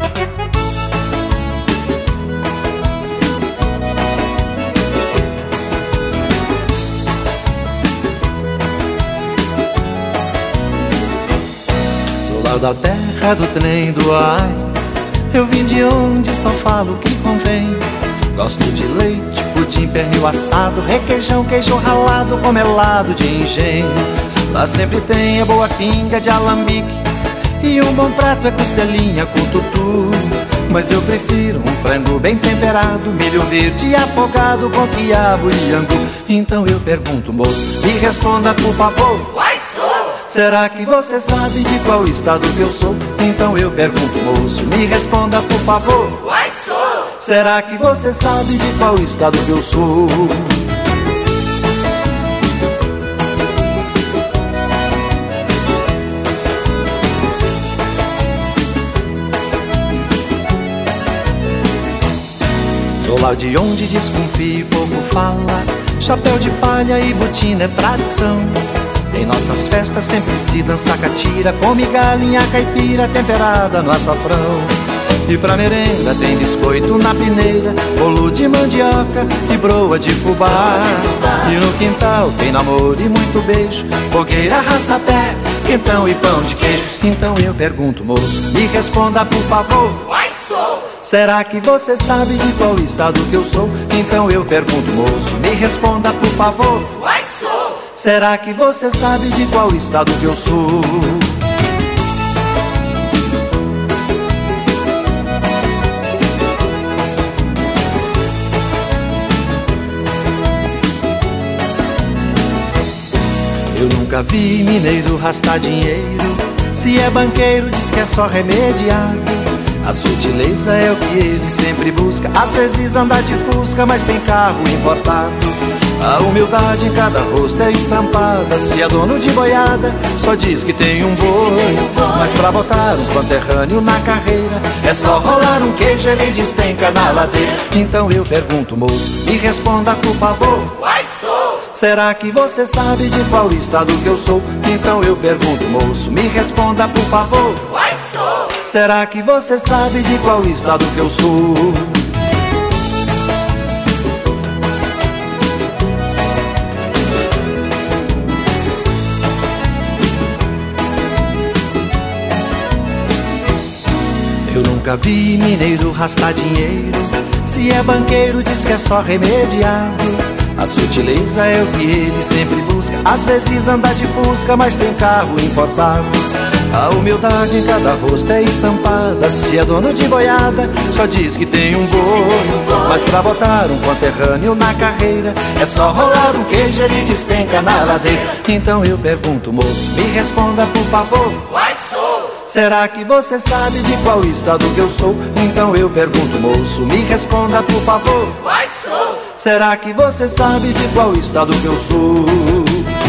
Sou lá da terra do trem do ai, eu vim de onde só falo o que convém. Gosto de leite, pudim, pernil assado, requeijão, queijo ralado com melado de engenho. Lá sempre tem a boa pinga de alambique e um bom prato é costelinha com tutu. Mas eu prefiro um frango bem temperado, milho verde afogado com quiabo e angu. Então eu pergunto, moço, me responda por favor. Será que você sabe de qual estado que eu sou? Então eu pergunto, moço, me responda por favor. Será que você sabe de qual estado que eu sou? Sou lá de onde desconfio e pouco fala, chapéu de palha e botina é tradição. Em nossas festas sempre se dança catira, come galinha caipira temperada no açafrão. E pra merenda tem biscoito na peneira, bolo de mandioca e broa de fubá. E no quintal tem namoro e muito beijo, fogueira, arrasta-pé, quentão e pão de queijo. Então eu pergunto, moço, me responda por favor. Será que você sabe de qual estado que eu sou? Então eu pergunto, moço, me responda por favor. Será que você sabe de qual estado que eu sou? Eu nunca vi mineiro rastar dinheiro, se é banqueiro diz que é só remediado. A sutileza é o que ele sempre busca, às vezes anda de fusca, mas tem carro importado. A humildade em cada rosto é estampada, se é dono de boiada, só diz que tem um boi. Mas pra botar um conterrâneo na carreira, é só rolar um queijo, ele despenca na ladeira. Então eu pergunto, moço, me responda por favor. Será que você sabe de qual estado que eu sou? Então eu pergunto, moço, me responda por favor. Será que você sabe de qual estado que eu sou? Eu nunca vi mineiro rastar dinheiro, se é banqueiro diz que é só remediado. A sutileza é o que ele sempre busca, às vezes anda de fusca, mas tem carro importado. A humildade em cada rosto é estampada, se é dono de boiada, só diz que tem um boi. Mas pra botar um conterrâneo na carreira, é só rolar um queijo, ele despenca na ladeira. Então eu pergunto, moço, me responda por favor. Será que você sabe de qual estado que eu sou? Então eu pergunto, moço, me responda por favor. Será que você sabe de qual estado que eu sou?